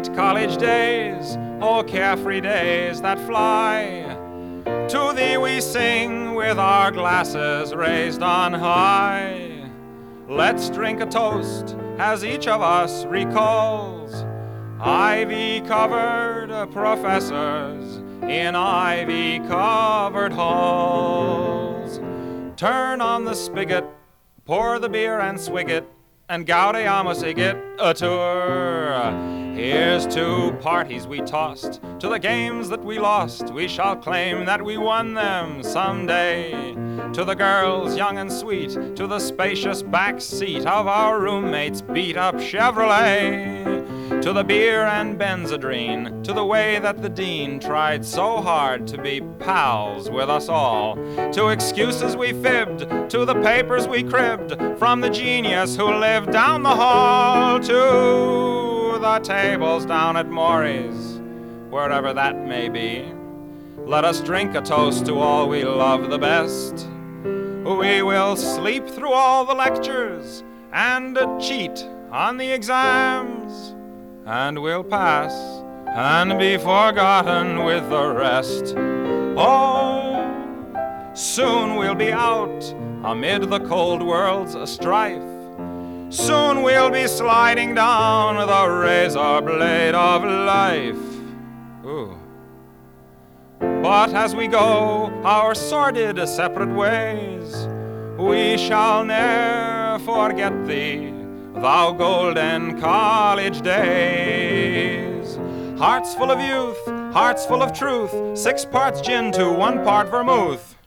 college days, oh carefree days that fly. To thee we sing with our glasses raised on high. Let's drink a toast as each of us recalls ivy-covered professors in ivy-covered halls. Turn on the spigot, pour the beer and swig it, and gaudeamus igitur. Here's to parties we tossed, to the games that we lost. We shall claim that we won them someday. To the girls young and sweet, to the spacious back seat of our roommate's beat-up Chevrolet. To the beer and Benzedrine, to the way that the dean tried so hard to be pals with us all. To excuses we fibbed, to the papers we cribbed from the genius who lived down the hall. To the tables down at Maury's, wherever that may be. Let us drink a toast to all we love the best. We will sleep through all the lectures and cheat on the exams, and we'll pass and be forgotten with the rest. Oh, soon we'll be out amid the cold world's strife. Soon we'll be sliding down the razor blade of life. Ooh. But as we go our sordid separate ways, we shall ne'er forget thee, thou golden college days. Hearts full of youth, hearts full of truth, 6 parts gin to 1 part vermouth.